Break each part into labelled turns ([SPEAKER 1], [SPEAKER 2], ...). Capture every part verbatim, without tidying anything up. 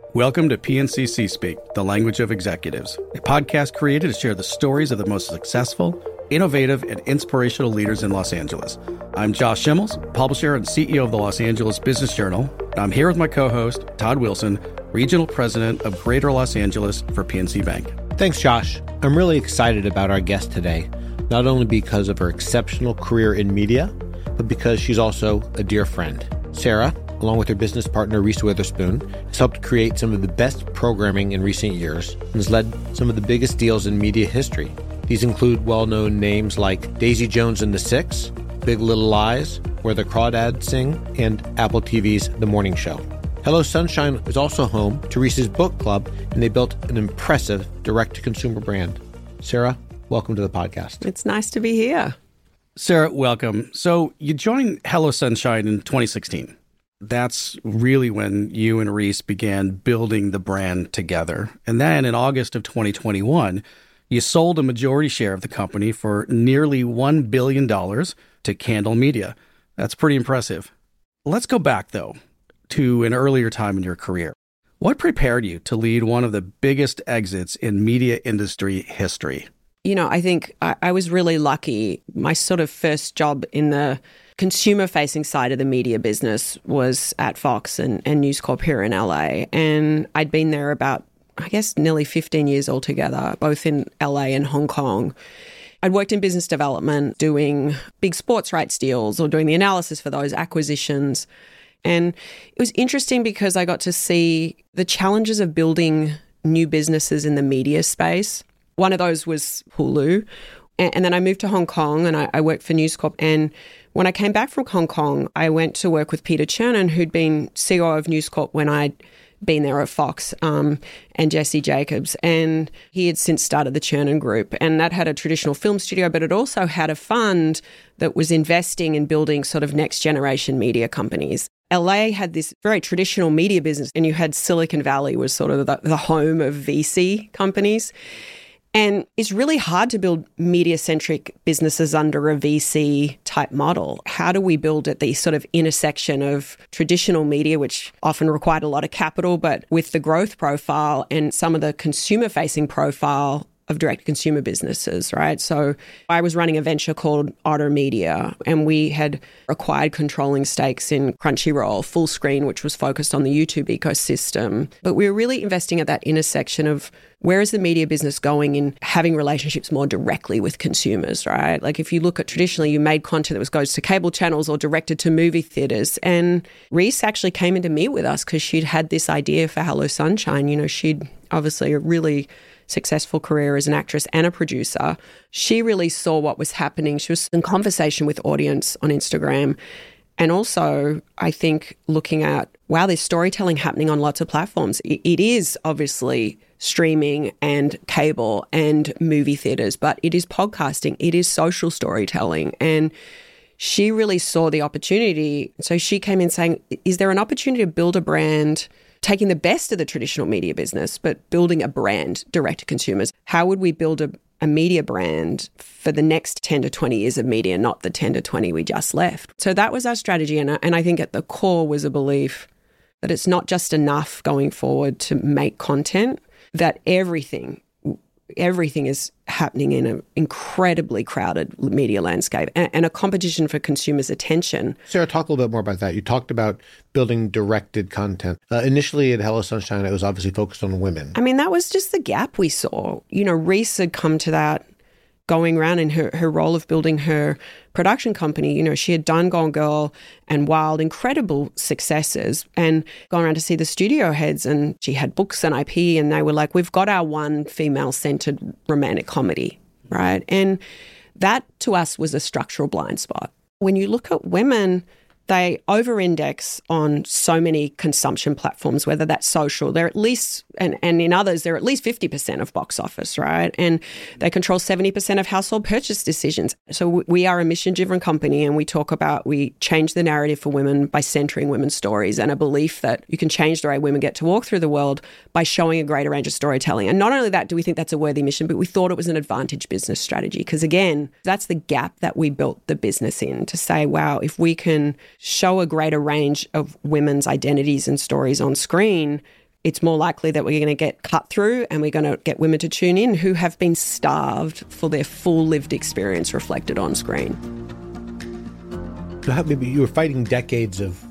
[SPEAKER 1] Welcome to P N C C Speak, the language of executives, a podcast created to share the stories of the most successful, innovative, and inspirational leaders in Los Angeles. I'm Josh Schimmels, publisher and C E O of the Los Angeles Business Journal, and I'm here with my co-host, Todd Wilson, Regional President of Greater Los Angeles for P N C Bank.
[SPEAKER 2] Thanks, Josh. I'm really excited about our guest today, not only because of her exceptional career in media, but because she's also a dear friend. Sarah, along with her business partner, Reese Witherspoon, has helped create some of the best programming in recent years and has led some of the biggest deals in media history. These include well-known names like Daisy Jones and the Six, Big Little Lies, Where the Crawdads Sing, and Apple T V's The Morning Show. Hello Sunshine is also home to Reese's book club, and they built an impressive direct-to-consumer brand. Sarah, welcome to the podcast.
[SPEAKER 3] It's nice to be here.
[SPEAKER 1] Sarah, welcome. So you joined Hello Sunshine in twenty sixteen. That's really when you and Reese began building the brand together. And then in August of twenty twenty-one, you sold a majority share of the company for nearly one billion dollars to Candle Media. That's pretty impressive. Let's go back, though, to an earlier time in your career. What prepared you to lead one of the biggest exits in media industry history?
[SPEAKER 3] You know, I think I, I was really lucky. My sort of first job in the consumer-facing side of the media business was at Fox and, and News Corp here in L A. And I'd been there about, I guess, nearly fifteen years altogether, both in L A and Hong Kong. I'd worked in business development, doing big sports rights deals or doing the analysis for those acquisitions. And it was interesting because I got to see the challenges of building new businesses in the media space. One of those was Hulu. And then I moved to Hong Kong and I, I worked for News Corp. And when I came back from Hong Kong, I went to work with Peter Chernin, who'd been C E O of News Corp when I'd been there at Fox, um, and Jesse Jacobs. And he had since started the Chernin Group. And that had a traditional film studio, but it also had a fund that was investing in building sort of next generation media companies. L A had this very traditional media business, and you had Silicon Valley was sort of the, the home of V C companies. And it's really hard to build media-centric businesses under a V C-type model. How do we build at the sort of intersection of traditional media, which often required a lot of capital, but with the growth profile and some of the consumer-facing profile of direct-to-consumer businesses, right? So I was running a venture called Otter Media, and we had acquired controlling stakes in Crunchyroll, Fullscreen, which was focused on the YouTube ecosystem. But we were really investing at that intersection of where is the media business going in having relationships more directly with consumers, right? Like if you look at traditionally, you made content that was goes to cable channels or directed to movie theaters. And Reese actually came in to meet with us because she'd had this idea for Hello Sunshine. You know, she'd obviously a really successful career as an actress and a producer. She really saw what was happening. She was in conversation with audience on Instagram. And also, I think looking at, wow, there's storytelling happening on lots of platforms. It, it is obviously streaming and cable and movie theaters, but it is podcasting. It is social storytelling. And she really saw the opportunity. So she came in saying, is there an opportunity to build a brand taking the best of the traditional media business, but building a brand direct to consumers? How would we build a, a media brand for the next ten to twenty years of media, not the ten to twenty we just left? So that was our strategy. And, and I think at the core was a belief that it's not just enough going forward to make content, that everything, everything is happening in an incredibly crowded media landscape and, and a competition for consumers' attention.
[SPEAKER 2] Sarah, talk a little bit more about that. You talked about building directed content. Uh, initially at Hello Sunshine, it was obviously focused on women.
[SPEAKER 3] I mean, that was just the gap we saw. You know, Reese had come to that going around in her, her role of building her production company. You know, she had done Gone Girl and Wild, incredible successes, and gone around to see the studio heads, and she had books and I P, and they were like, we've got our one female-centered romantic comedy, right? And that to us was a structural blind spot. When you look at women, they over-index on so many consumption platforms, whether that's social. They're at least, and, and in others, they're at least fifty percent of box office, right? And they control seventy percent of household purchase decisions. So we are a mission-driven company, and we talk about, we change the narrative for women by centering women's stories and a belief that you can change the way women get to walk through the world by showing a greater range of storytelling. And not only that do we think that's a worthy mission, but we thought it was an advantage business strategy. Because again, that's the gap that we built the business in, to say, wow, if we can show a greater range of women's identities and stories on screen, it's more likely that we're going to get cut through and we're going to get women to tune in who have been starved for their full lived experience reflected on screen.
[SPEAKER 2] So how, maybe you were fighting decades of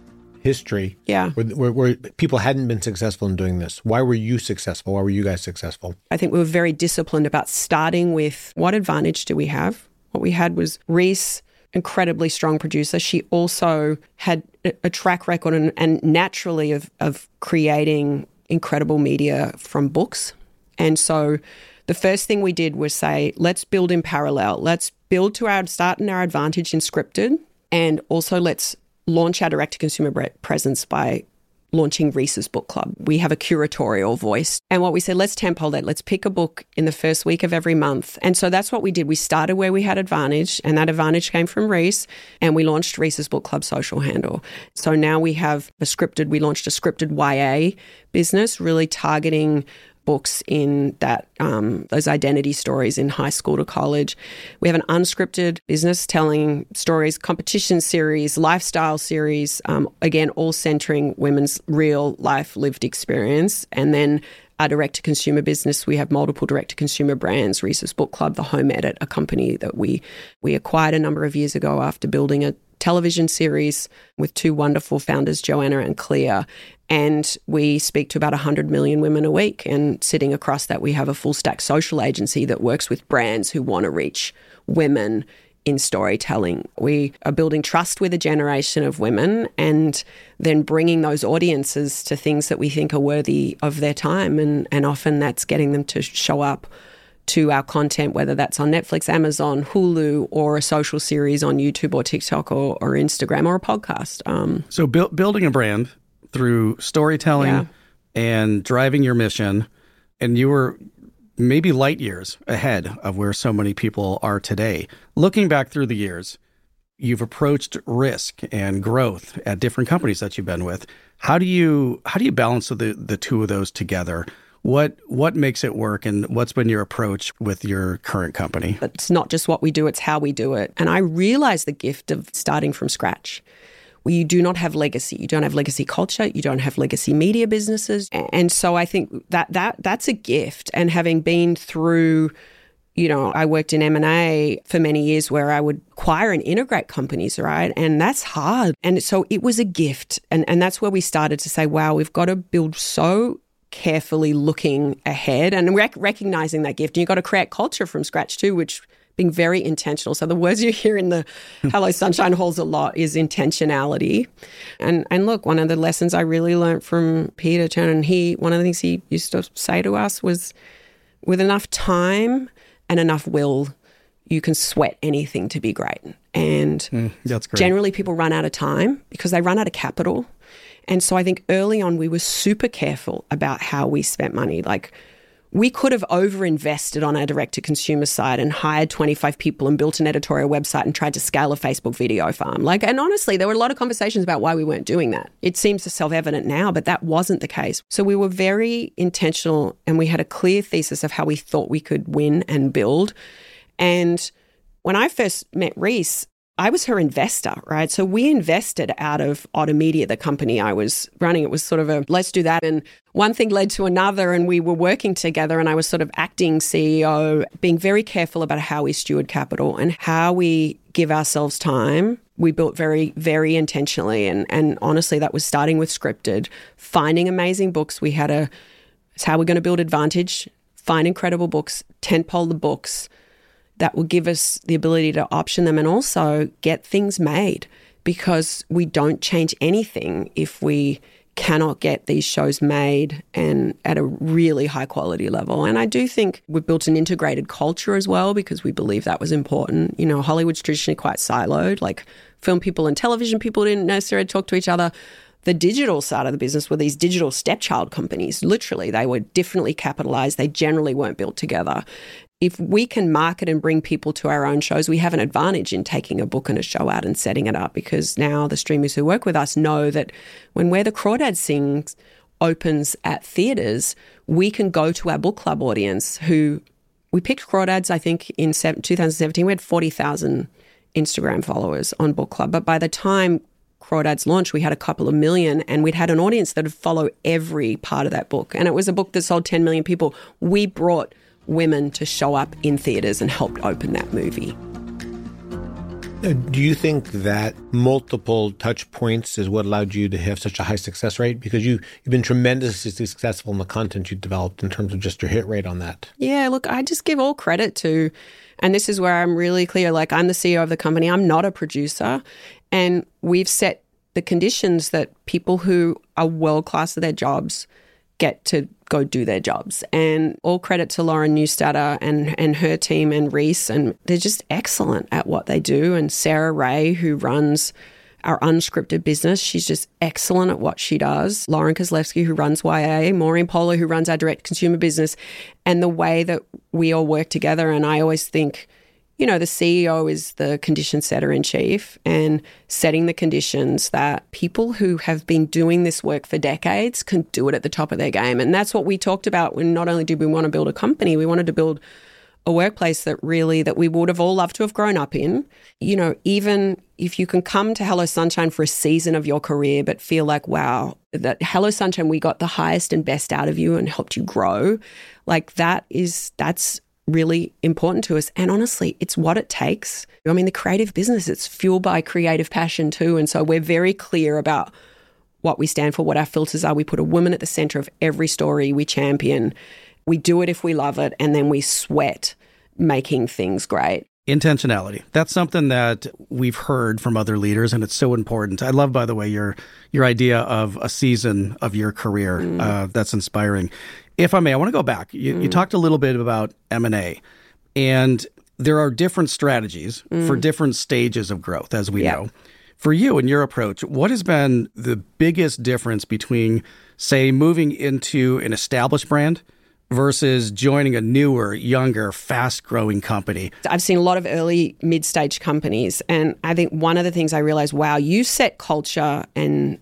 [SPEAKER 2] history
[SPEAKER 3] yeah.
[SPEAKER 2] where, where, where people hadn't been successful in doing this. Why were you successful? Why were you guys successful?
[SPEAKER 3] I think we were very disciplined about starting with what advantage do we have? What we had was Reese, incredibly strong producer. She also had a track record and, and naturally of, of creating incredible media from books. And so the first thing we did was say, let's build in parallel. Let's build to our start and our advantage in scripted, and also let's launch our direct-to-consumer presence by launching Reese's Book Club. We have a curatorial voice. And what we said, let's tempo that. Let's pick a book in the first week of every month. And so that's what we did. We started where we had advantage, and that advantage came from Reese, and we launched Reese's Book Club social handle. So now we have a scripted, we launched a scripted Y A business, really targeting books in that um, those identity stories in high school to college. We have an unscripted business telling stories, competition series, lifestyle series, um, again, all centering women's real life lived experience. And then our direct-to-consumer business, we have multiple direct-to-consumer brands, Reese's Book Club, The Home Edit, a company that we we acquired a number of years ago after building a television series with two wonderful founders, Joanna and Clea. And we speak to about one hundred million women a week. And sitting across that, we have a full stack social agency that works with brands who want to reach women in storytelling. We are building trust with a generation of women and then bringing those audiences to things that we think are worthy of their time. And, and often that's getting them to show up to our content, whether that's on Netflix, Amazon, Hulu, or a social series on YouTube or TikTok or, or Instagram or a podcast. Um,
[SPEAKER 1] so bu- building a brand through storytelling
[SPEAKER 3] yeah.
[SPEAKER 1] and driving your mission, and you were maybe light years ahead of where so many people are today. Looking back through the years, you've approached risk and growth at different companies that you've been with. How do you how do you balance the the two of those together? What what makes it work, and what's been your approach with your current company?
[SPEAKER 3] It's not just what we do, it's how we do it. And I realize the gift of starting from scratch, where you do not have legacy. You don't have legacy culture. You don't have legacy media businesses. And so I think that that that's a gift. And having been through, you know, I worked in M and A for many years where I would acquire and integrate companies, right? And that's hard. And so it was a gift. And, and that's where we started to say, wow, we've got to build so carefully looking ahead and rec- recognizing that gift. And you've got to create culture from scratch too, which being very intentional. So the words you hear in the Hello Sunshine halls a lot is intentionality. And and look, one of the lessons I really learned from Peter Turner, and he, one of the things he used to say to us was, with enough time and enough will, you can sweat anything to be great. And
[SPEAKER 1] mm, that's great.
[SPEAKER 3] Generally people run out of time because they run out of capital. And so I think early on we were super careful about how we spent money. Like, we could have over-invested on our direct-to-consumer side and hired twenty-five people and built an editorial website and tried to scale a Facebook video farm. Like, and honestly, there were a lot of conversations about why we weren't doing that. It seems self-evident now, but that wasn't the case. So we were very intentional, and we had a clear thesis of how we thought we could win and build. And when I first met Reese, I was her investor, right? So we invested out of Otter Media, the company I was running. It was sort of a, let's do that. And one thing led to another, and we were working together, and I was sort of acting C E O, being very careful about how we steward capital and how we give ourselves time. We built very, very intentionally. And, and honestly, that was starting with scripted, finding amazing books. We had a, it's how we're going to build advantage, find incredible books, tentpole the books, that will give us the ability to option them and also get things made, because we don't change anything if we cannot get these shows made and at a really high quality level. And I do think we've built an integrated culture as well, because we believe that was important. You know, Hollywood's traditionally quite siloed, like film people and television people didn't necessarily talk to each other. The digital side of the business were these digital stepchild companies. Literally, they were differently capitalized. They generally weren't built together. If we can market and bring people to our own shows, we have an advantage in taking a book and a show out and setting it up, because now the streamers who work with us know that when Where the Crawdads Sings opens at theatres, we can go to our book club audience who, we picked Crawdads, I think, in two thousand seventeen. We had forty thousand Instagram followers on book club. But by the time Crawdads launched, we had a couple of million, and we'd had an audience that would follow every part of that book. And it was a book that sold ten million people. We brought women to show up in theaters and helped open that movie.
[SPEAKER 2] Do you think that multiple touch points is what allowed you to have such a high success rate? Because you, you've been tremendously successful in the content you developed in terms of just your hit rate on that.
[SPEAKER 3] Yeah, look, I just give all credit to, and this is where I'm really clear, like I'm the C E O of the company, I'm not a producer, and we've set the conditions that people who are world-class at their jobs get to go do their jobs. And all credit to Lauren Neustadter and, and her team and Reese, and they're just excellent at what they do. And Sarah Ray, who runs our unscripted business, she's just excellent at what she does. Lauren Kozlowski, who runs Y A, Maureen Polar, who runs our direct consumer business, and the way that we all work together. And I always think, you know, the C E O is the condition setter in chief, and setting the conditions that people who have been doing this work for decades can do it at the top of their game. And that's what we talked about when not only did we want to build a company, we wanted to build a workplace that really, that we would have all loved to have grown up in. You know, even if you can come to Hello Sunshine for a season of your career, but feel like, wow, that Hello Sunshine, we got the highest and best out of you and helped you grow. Like that is, that's really important to us. And honestly, it's what it takes. I mean, the creative business, it's fueled by creative passion too. And so we're very clear about what we stand for, what our filters are. We put a woman at the center of every story we champion. We do it if we love it, and then we sweat making things great.
[SPEAKER 1] Intentionality. That's something that we've heard from other leaders, and it's so important. I love, by the way, your your idea of a season of your career. Mm. Uh, that's inspiring. If I may, I want to go back. You, mm. you talked a little bit about M and A, and there are different strategies mm. for different stages of growth, as we yep. know. For you and your approach, what has been the biggest difference between, say, moving into an established brand versus joining a newer, younger, fast-growing company?
[SPEAKER 3] I've seen a lot of early, mid-stage companies, and I think one of the things I realized, wow, you set culture and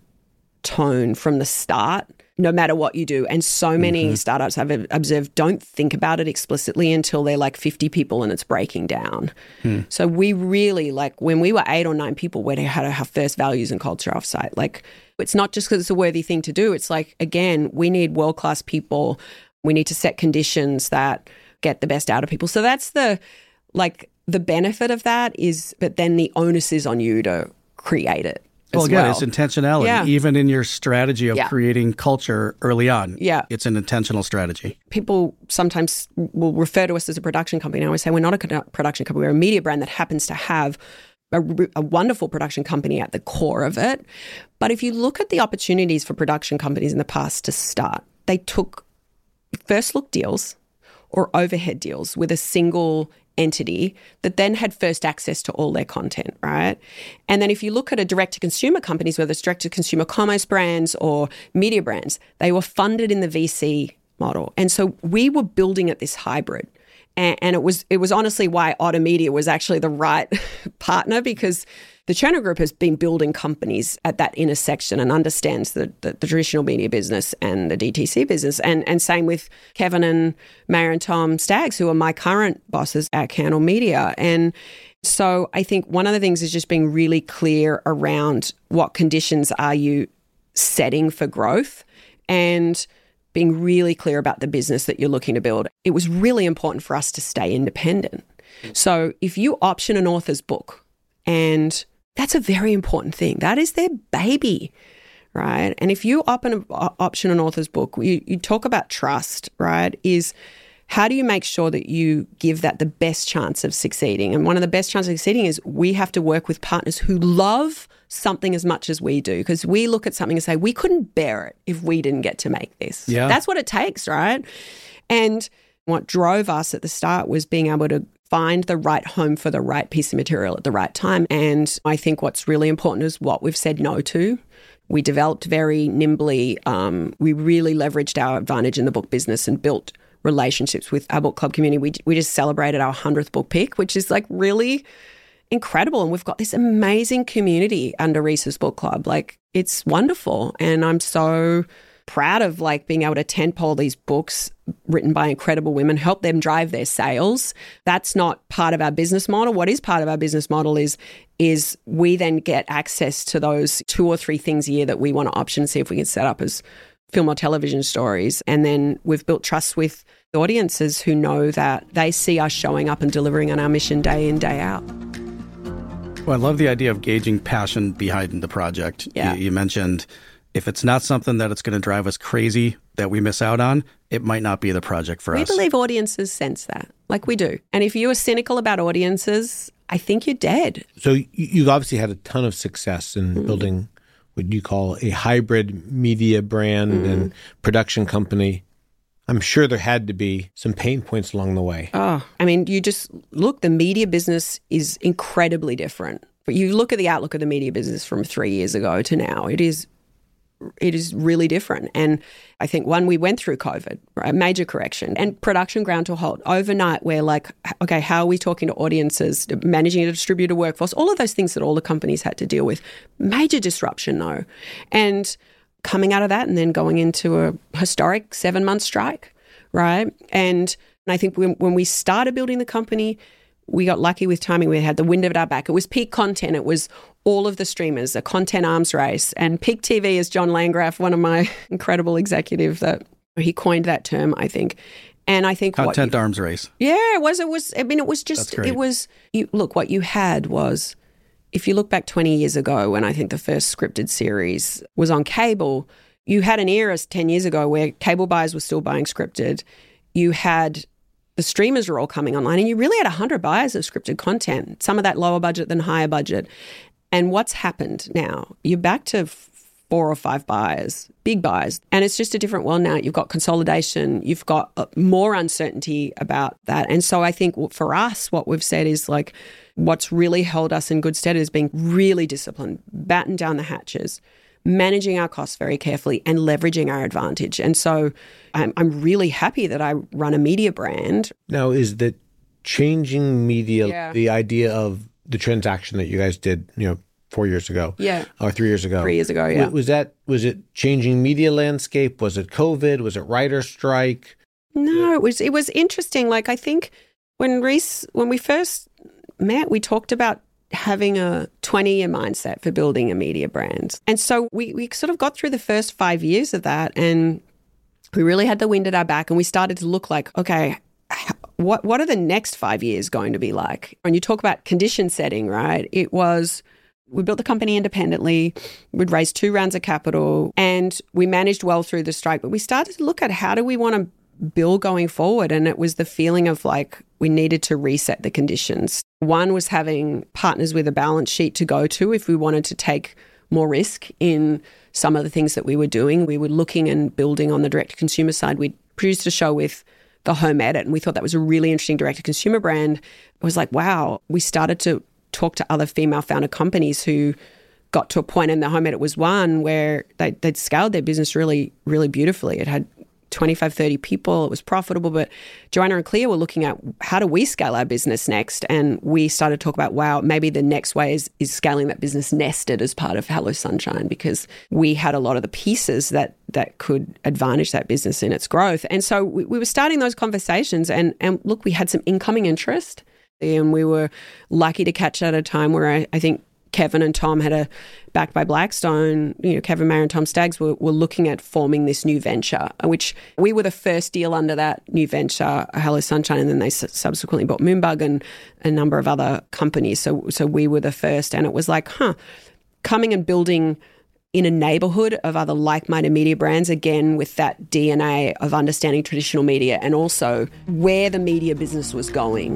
[SPEAKER 3] tone from the start, no matter what you do. And so many mm-hmm. startups I've observed don't think about it explicitly until they're like fifty people and it's breaking down. Hmm. So we really, like when we were eight or nine people, we had to have first values and culture offsite. Like it's not just because it's a worthy thing to do. It's like, again, we need world-class people. We need to set conditions that get the best out of people. So that's the, like the benefit of that is, but then the onus is on you to create it.
[SPEAKER 1] Well, again,
[SPEAKER 3] well.
[SPEAKER 1] it's intentionality.
[SPEAKER 3] Yeah.
[SPEAKER 1] Even in your strategy of
[SPEAKER 3] yeah.
[SPEAKER 1] creating culture early on,
[SPEAKER 3] yeah.
[SPEAKER 1] it's an intentional strategy.
[SPEAKER 3] People sometimes will refer to us as a production company. I always say we're not a production company. We're a media brand that happens to have a, a wonderful production company at the core of it. But if you look at the opportunities for production companies in the past to start, they took first look deals or overhead deals with a single entity that then had first access to all their content, right? And then if you look at a direct-to-consumer companies, whether it's direct-to-consumer commerce brands or media brands, they were funded in the V C model. And so we were building at this hybrid. And, and it was it was honestly why Otter Media was actually the right partner, because the Cherner Group has been building companies at that intersection and understands the, the, the traditional media business and the D T C business. And and same with Kevin and Mayor and Tom Staggs, who are my current bosses at Candle Media. And so I think one of the things is just being really clear around what conditions are you setting for growth and being really clear about the business that you're looking to build. It was really important for us to stay independent. So if you option an author's book, and that's a very important thing. That is their baby, right? And if you op- an, option an author's book, you, you talk about trust, right? Is how do you make sure that you give that the best chance of succeeding? And one of the best chances of succeeding is we have to work with partners who love something as much as we do, because we look at something and say, we couldn't bear it if we didn't get to make this.
[SPEAKER 1] Yeah.
[SPEAKER 3] That's what it takes, right? And what drove us at the start was being able to find the right home for the right piece of material at the right time. And I think what's really important is what we've said no to. We developed very nimbly. Um, we really leveraged our advantage in the book business and built relationships with our book club community. We, we just celebrated our hundredth book pick, which is like really incredible. And we've got this amazing community under Reese's Book Club. Like it's wonderful. And I'm so proud of like being able to tentpole these books written by incredible women, help them drive their sales. That's not part of our business model. What is part of our business model is is we then get access to those two or three things a year that we want to option, see if we can set up as film or television stories. And then we've built trust with the audiences who know that they see us showing up and delivering on our mission day in, day out.
[SPEAKER 1] Well, I love the idea of gauging passion behind the project.
[SPEAKER 3] Yeah.
[SPEAKER 1] You, you mentioned if it's not something that it's going to drive us crazy that we miss out on, it might not be the project for
[SPEAKER 3] we
[SPEAKER 1] us.
[SPEAKER 3] We believe audiences sense that, like we do. And if you are cynical about audiences, I think you're dead.
[SPEAKER 2] So you've obviously had a ton of success in mm. building what you call a hybrid media brand mm. and production company. I'm sure there had to be some pain points along the way.
[SPEAKER 3] Oh, I mean, you just look, the media business is incredibly different. But you look at the outlook of the media business from three years ago to now, it is it is really different. And I think, one, we went through COVID, right? Major correction, and production ground to a halt. Overnight, we're like, okay, how are we talking to audiences, managing a distributor workforce, all of those things that all the companies had to deal with. Major disruption, though. And coming out of that and then going into a historic seven-month strike, right? And, and I think when, when we started building the company, we got lucky with timing. We had the wind at our back. It was peak content. It was all of the streamers, a content arms race. And peak T V is John Landgraf, one of my incredible executives, that he coined that term, I think. And I think
[SPEAKER 1] content
[SPEAKER 3] what you,
[SPEAKER 1] arms race.
[SPEAKER 3] Yeah, it was. It was. I mean, it was just. It was. You look. What you had was, if you look back twenty years ago, when I think the first scripted series was on cable, you had an era ten years ago where cable buyers were still buying scripted. You had the streamers were all coming online, and you really had one hundred buyers of scripted content, some of that lower budget than higher budget. And what's happened now? You're back to four or five buyers, big buyers, and it's just a different world now. You've got consolidation, you've got more uncertainty about that. And so I think for us, what we've said is like, what's really held us in good stead is being really disciplined, batten down the hatches, managing our costs very carefully and leveraging our advantage. And so I'm, I'm really happy that I run a media brand.
[SPEAKER 2] Now, is that changing media,
[SPEAKER 3] yeah.
[SPEAKER 2] the idea of the transaction that you guys did, you know, four years ago,
[SPEAKER 3] yeah,
[SPEAKER 2] or three years ago,
[SPEAKER 3] three years ago, yeah.
[SPEAKER 2] Was that, was it changing media landscape? Was it COVID? Was it writer strike?
[SPEAKER 3] No, it was, it was interesting. Like, I think when Reese, when we first met, we talked about having a twenty-year mindset for building a media brand. And so we, we sort of got through the first five years of that, and we really had the wind at our back, and we started to look like, okay, what what are the next five years going to be like? When you talk about condition setting, right, it was, we built the company independently, we'd raised two rounds of capital, and we managed well through the strike. But we started to look at how do we want to build going forward, and it was the feeling of like we needed to reset the conditions. One was having partners with a balance sheet to go to if we wanted to take more risk in some of the things that we were doing. We were looking and building on the direct-to-consumer side. We produced a show with The Home Edit, and we thought that was a really interesting direct-to-consumer brand. It was like, wow, we started to talk to other female-founded companies who got to a point, and The Home Edit was one where they, they'd scaled their business really, really beautifully. It had twenty-five, thirty people. It was profitable. But Joanna and Clea were looking at how do we scale our business next? And we started to talk about, wow, maybe the next way is, is scaling that business nested as part of Hello Sunshine, because we had a lot of the pieces that that could advantage that business in its growth. And so we, we were starting those conversations, and, and look, we had some incoming interest, and we were lucky to catch at a time where I, I think Kevin and Tom had a, backed by Blackstone, you know, Kevin Mayer and Tom Staggs were, were looking at forming this new venture, which we were the first deal under that new venture, Hello Sunshine, and then they subsequently bought Moonbug and a number of other companies. So, so we were the first, and it was like, huh, coming and building in a neighborhood of other like-minded media brands, again, with that D N A of understanding traditional media and also where the media business was going.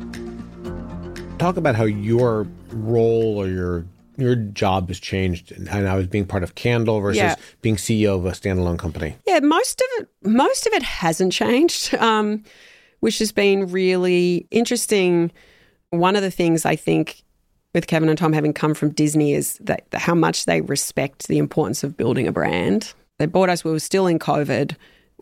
[SPEAKER 2] Talk about how your role or your your job has changed, and I was being part of Candle versus
[SPEAKER 3] yeah.
[SPEAKER 2] being C E O of a standalone company.
[SPEAKER 3] Yeah, most of it, most of it hasn't changed, um, which has been really interesting. One of the things I think with Kevin and Tom having come from Disney is that how much they respect the importance of building a brand. They bought us, we were still in COVID.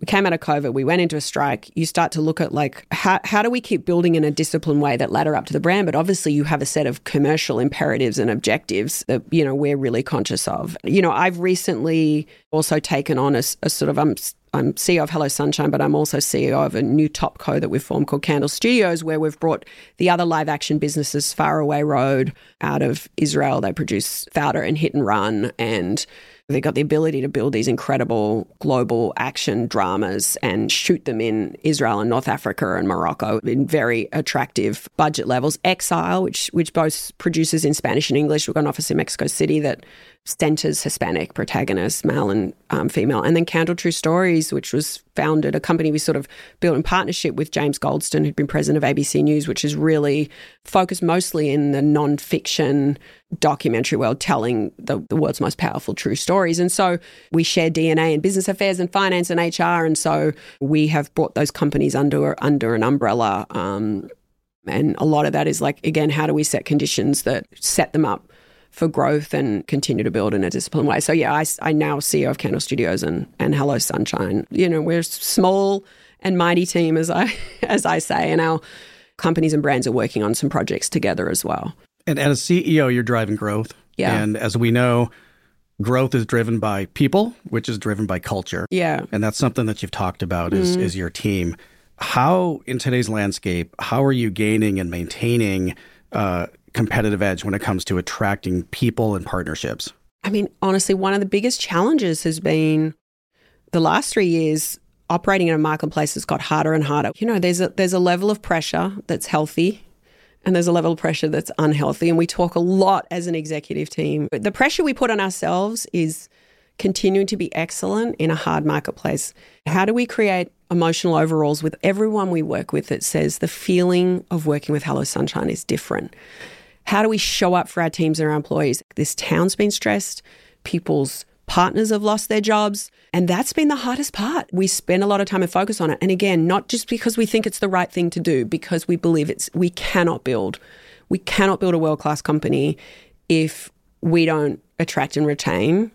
[SPEAKER 3] we came out of COVID, we went into a strike. You start to look at like, how, how do we keep building in a disciplined way that ladder up to the brand? But obviously you have a set of commercial imperatives and objectives that, you know, we're really conscious of. You know, I've recently also taken on a, a sort of, I'm, I'm C E O of Hello Sunshine, but I'm also C E O of a new top co that we've formed called Candle Studios, where we've brought the other live action businesses, Faraway Road out of Israel. They produce Founder and Hit and Run, and they've got the ability to build these incredible global action dramas and shoot them in Israel and North Africa and Morocco in very attractive budget levels. Exile, which which both produces in Spanish and English. We've got an office in Mexico City that centers Hispanic protagonists, male and um, female. And then Candle True Stories, which was founded, a company we sort of built in partnership with James Goldston, who'd been president of A B C News, which is really focused mostly in the non-fiction documentary world, telling the, the world's most powerful true stories. And so we share D N A in business affairs and finance and H R. And so we have brought those companies under, under an umbrella. Um, and a lot of that is like, again, how do we set conditions that set them up for growth and continue to build in a disciplined way. So yeah, I, I now C E O of Candle Studios and, and Hello Sunshine. You know, we're a small and mighty team, as I as I say, and our companies and brands are working on some projects together as well.
[SPEAKER 1] And as C E O, you're driving growth.
[SPEAKER 3] Yeah.
[SPEAKER 1] And as we know, growth is driven by people, which is driven by culture.
[SPEAKER 3] Yeah.
[SPEAKER 1] And that's something that you've talked about is,
[SPEAKER 3] mm-hmm.
[SPEAKER 1] is your team. How, in today's landscape, how are you gaining and maintaining uh competitive edge when it comes to attracting people and partnerships?
[SPEAKER 3] I mean, honestly, one of the biggest challenges has been the last three years operating in a marketplace that's got harder and harder. You know, there's a there's a level of pressure that's healthy and there's a level of pressure that's unhealthy. And we talk a lot as an executive team. But the pressure we put on ourselves is continuing to be excellent in a hard marketplace. How do we create emotional overalls with everyone we work with that says the feeling of working with Hello Sunshine is different? How do we show up for our teams and our employees? This town's been stressed. People's partners have lost their jobs. And that's been the hardest part. We spend a lot of time and focus on it. And again, not just because we think it's the right thing to do, because we believe it's, we cannot build, we cannot build a world-class company if we don't attract and retain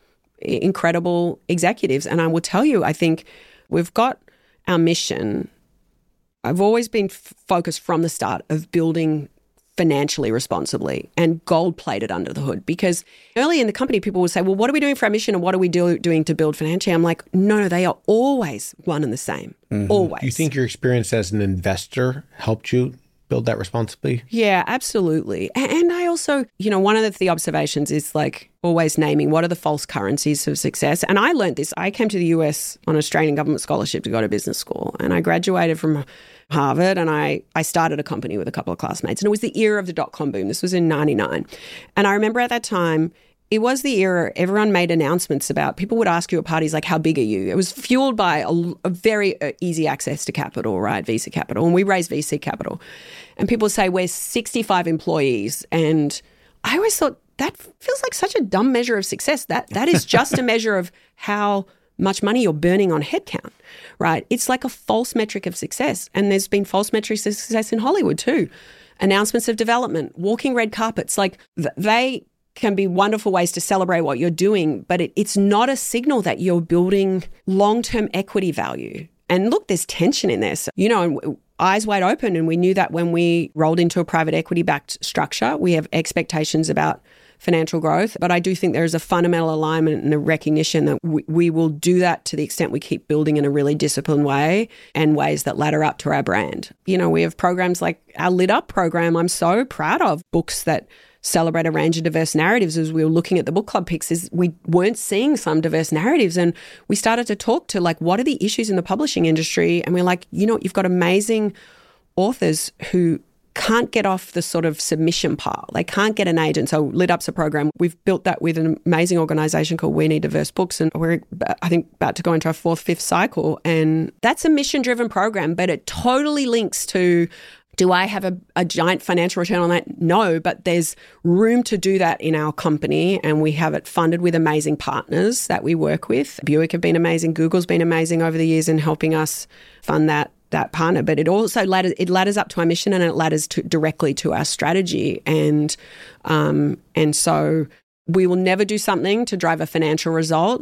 [SPEAKER 3] incredible executives. And I will tell you, I think we've got our mission. I've always been f- focused from the start of building financially responsibly and gold-plated under the hood. Because early in the company, people would say, well, what are we doing for our mission and what are we do- doing to build financially? I'm like, no, no, they are always one and the same, mm-hmm. always.
[SPEAKER 2] Do you think your experience as an investor helped you build that responsibly?
[SPEAKER 3] Yeah, absolutely. And I also, you know, one of the, the observations is like always naming what are the false currencies of success. And I learned this. I came to the U S on an Australian government scholarship to go to business school. And I graduated from Harvard and I, I started a company with a couple of classmates. And it was the era of the dot-com boom. This was in ninety-nine. And I remember at that time, it was the era everyone made announcements about. People would ask you at parties like, how big are you? It was fueled by a, a very uh, easy access to capital, right? V C capital. And we raised V C capital. And people would say, we're sixty-five employees. And I always thought, that feels like such a dumb measure of success. That That is just a measure of how much money you're burning on headcount, right? It's like a false metric of success. And there's been false metrics of success in Hollywood too. Announcements of development, walking red carpets, like th- they can be wonderful ways to celebrate what you're doing, but it, it's not a signal that you're building long-term equity value. And look, there's tension in there. So, you know, eyes wide open. And we knew that when we rolled into a private equity-backed structure, we have expectations about financial growth. But I do think there is a fundamental alignment and a recognition that we, we will do that to the extent we keep building in a really disciplined way and ways that ladder up to our brand. You know, we have programs like our Lit Up program. I'm so proud of books that celebrate a range of diverse narratives. As we were looking at the book club picks, is we weren't seeing some diverse narratives. And we started to talk to like, what are the issues in the publishing industry? And we're like, you know, you've got amazing authors who can't get off the sort of submission pile. They can't get an agent. So Lit Up's a program. We've built that with an amazing organisation called We Need Diverse Books. And we're, I think, about to go into our fourth, fifth cycle. And that's a mission-driven program, but it totally links to, do I have a, a giant financial return on that? No, but there's room to do that in our company. And we have it funded with amazing partners that we work with. Buick have been amazing. Google's been amazing over the years in helping us fund that that partner, but it also ladders, it ladders up to our mission and it ladders to, directly to our strategy. And um, and so we will never do something to drive a financial result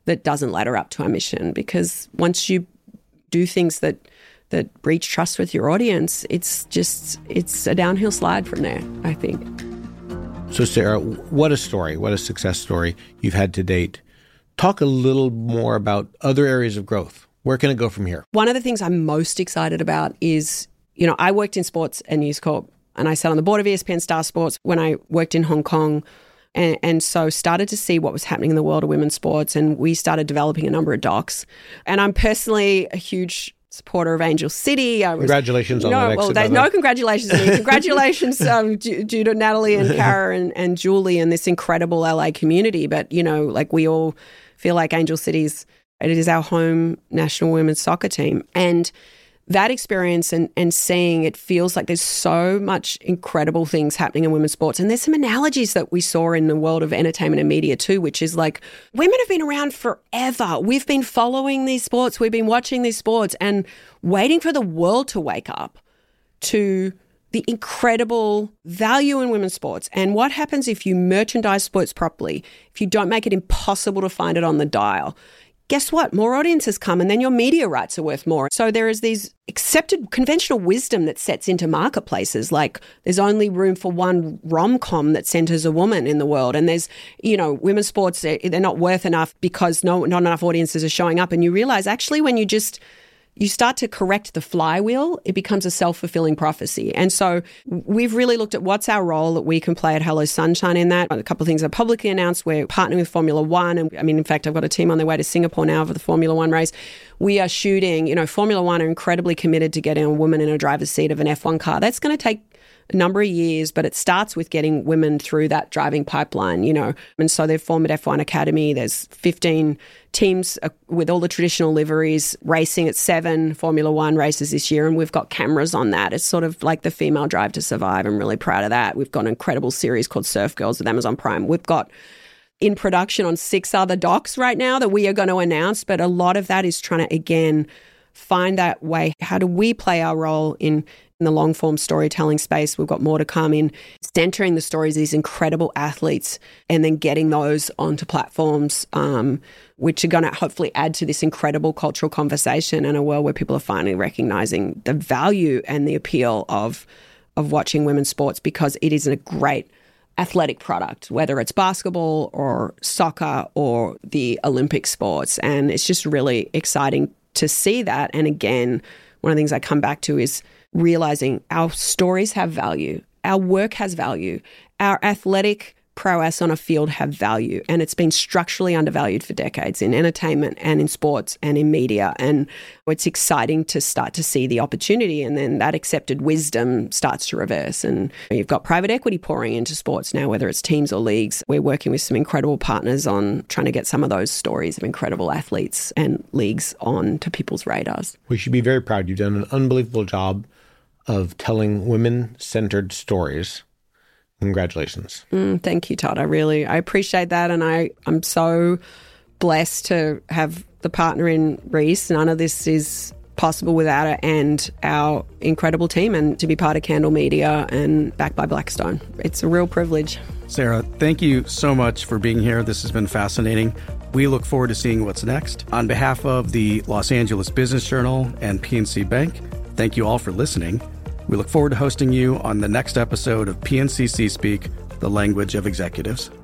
[SPEAKER 3] that doesn't ladder up to our mission. Because once you do things that that breach trust with your audience, it's just, it's a downhill slide from there, I think.
[SPEAKER 2] So Sarah, what a story, what a success story you've had to date. Talk a little more about other areas of growth. Where can it go from here?
[SPEAKER 3] One of the things I'm most excited about is, you know, I worked in sports at News Corp, and I sat on the board of E S P N Star Sports when I worked in Hong Kong, and, and so started to see what was happening in the world of women's sports, and we started developing a number of docs. And I'm personally a huge supporter of Angel City. I was,
[SPEAKER 2] congratulations on
[SPEAKER 3] no,
[SPEAKER 2] that.
[SPEAKER 3] Well, there's no congratulations to me. Congratulations um, due, due to Natalie and Cara and, and Julie and this incredible L A community. But, you know, like we all feel like Angel City's, it is our home national women's soccer team. And that experience and, and seeing it feels like there's so much incredible things happening in women's sports. And there's some analogies that we saw in the world of entertainment and media too, which is like women have been around forever. We've been following these sports. We've been watching these sports and waiting for the world to wake up to the incredible value in women's sports. And what happens if you merchandise sports properly, if you don't make it impossible to find it on the dial? Guess what? More audiences come and then your media rights are worth more. So there is these accepted conventional wisdom that sets into marketplaces, like there's only room for one rom-com that centers a woman in the world. And there's, you know, women's sports, they're, they're not worth enough because no, not enough audiences are showing up. And you realize actually when you just you start to correct the flywheel, it becomes a self-fulfilling prophecy. And so we've really looked at what's our role that we can play at Hello Sunshine in that. A couple of things are publicly announced. We're partnering with Formula One. And I mean, in fact, I've got a team on their way to Singapore now for the Formula One race. We are shooting, you know, Formula One are incredibly committed to getting a woman in a driver's seat of an F one car. That's going to take a number of years, but it starts with getting women through that driving pipeline, you know. And so they've formed an F one Academy. There's fifteen teams with all the traditional liveries racing at seven Formula One races this year, and we've got cameras on that. It's sort of like the female drive to survive. I'm really proud of that. We've got an incredible series called Surf Girls with Amazon Prime. We've got in production on six other docs right now that we are going to announce, but a lot of that is trying to, again, find that way. How do we play our role in in the long-form storytelling space? We've got more to come in centering the stories of these incredible athletes and then getting those onto platforms, um, which are going to hopefully add to this incredible cultural conversation in a world where people are finally recognizing the value and the appeal of of watching women's sports, because it is a great athletic product, whether it's basketball or soccer or the Olympic sports. And it's just really exciting to see that. And again, one of the things I come back to is realizing our stories have value, our work has value, our athletic prowess on a field have value, and it's been structurally undervalued for decades in entertainment and in sports and in media. And it's exciting to start to see the opportunity, and then that accepted wisdom starts to reverse. And you've got private equity pouring into sports now, whether it's teams or leagues. We're working with some incredible partners on trying to get some of those stories of incredible athletes and leagues on to people's radars.
[SPEAKER 2] We should be very proud. You've done an unbelievable job of telling women-centered stories. Congratulations.
[SPEAKER 3] Mm, thank you, Todd. I really, I appreciate that. And I, I'm so blessed to have the partner in Reese. None of this is possible without it and our incredible team, and to be part of Candle Media and backed by Blackstone. It's a real privilege.
[SPEAKER 1] Sarah, thank you so much for being here. This has been fascinating. We look forward to seeing what's next. On behalf of the Los Angeles Business Journal and P N C Bank, thank you all for listening. We look forward to hosting you on the next episode of P N C C Speak, the Language of Executives.